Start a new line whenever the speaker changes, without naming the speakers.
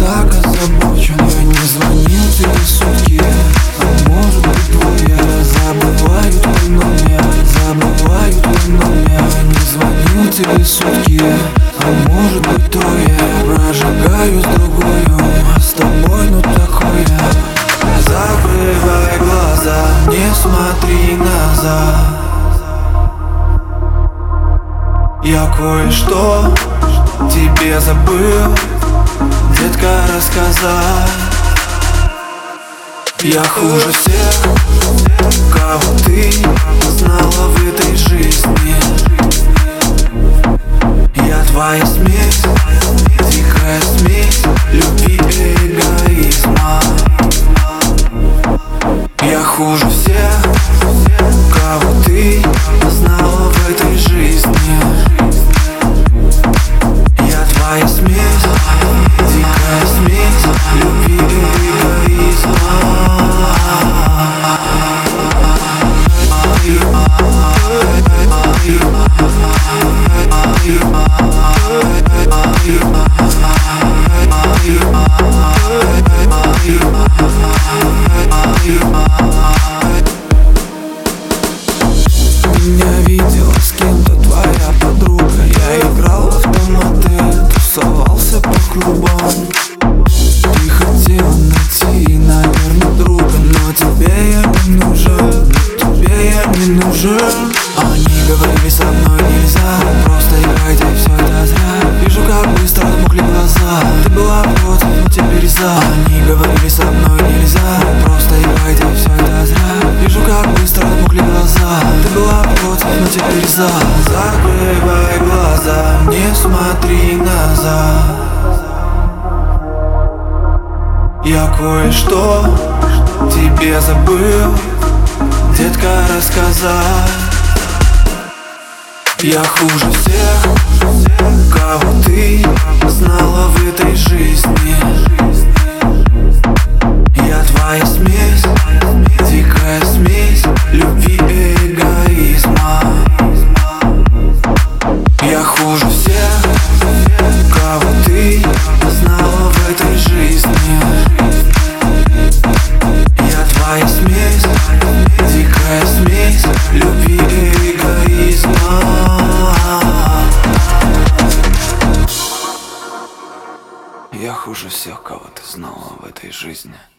так озабочен. Я не звонил тебе сутки, а может быть твоя. Забываю твой номер, забываю твой номер. Не звонил тебе сутки, а может быть твоя. Прожигаю с другою, а с тобой ну такое. Закрывай глаза, не смотри назад. Я кое-что тебе забыл, детка, рассказать. Я хуже всех, кого ты знала в этой жизни. Я твоя смесь, дикая смесь любви и эгоизма. Я хуже всех, кого ты знала в этой жизни. Я твоя смесь, дикая смесь любви и эгоизма. Меня видела с кем-то твоя подруга. Я играл в автоматы, тусовался по клубам. Ты хотела найти, наверное, друга, но тебе я не нужен, тебе я не нужен. Они говорили, со мной нельзя, просто играйте, все это зря. Вижу, как быстро отмокли глаза. Ты была против, но теперь за. Они говорили, со мной нельзя, просто играйте, все это зря. Вижу, как быстро отмокли глаза. Ты была против, но теперь за. Закрывай глаза, не смотри назад. Я кое-что тебе забыл, детка, рассказать. Я хуже всех, кого ты знала в этой жизни. Я твоя смесь, дикая смесь любви и эгоизма. Я хуже всех, кого ты знала в этой жизни. Я твоя смесь, дикая смесь любви и эгоизма. Я хуже всех, кого ты знала в этой жизни.